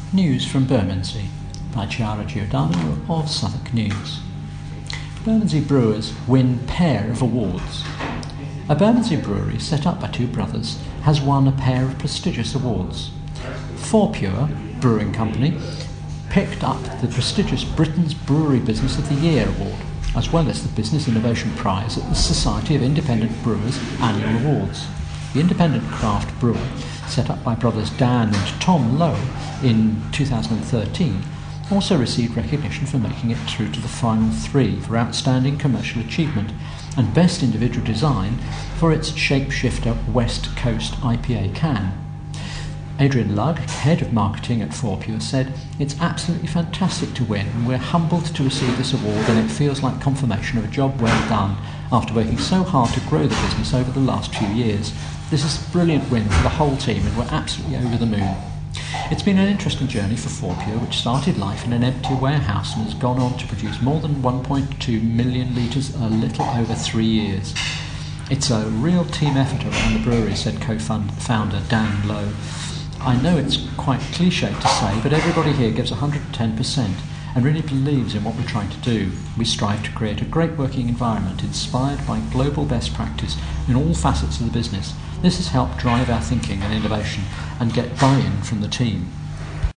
News from Bermondsey by Chiara Giordano of Southwark News. Bermondsey brewers win pair of awards. A Bermondsey brewery set up by two brothers has won a pair of prestigious awards. 4Pure Brewing Company picked up the prestigious Britain's Brewery Business of the Year award, as well as the Business Innovation Prize at the Society of Independent Brewers Annual Awards. The independent craft brewer, set up by brothers Dan and Tom Lowe in 2013, also received recognition for making it through to the final three for outstanding commercial achievement and best individual design for its Shapeshifter West Coast IPA can. Adrian Lugg, head of marketing at 4Pure, said, "It's absolutely fantastic to win, and we're humbled to receive this award, and it feels like confirmation of a job well done after working so hard to grow the business over the last few years. This is a brilliant win for the whole team, and we're absolutely over the moon." It's been an interesting journey for 4Pure, which started life in an empty warehouse and has gone on to produce more than 1.2 million litres in a little over 3 years. "It's a real team effort around the brewery," said co-founder Dan Lowe. "I know it's quite cliched to say, but everybody here gives 110% and really believes in what we're trying to do. We strive to create a great working environment inspired by global best practice in all facets of the business. This has helped drive our thinking and innovation and get buy-in from the team."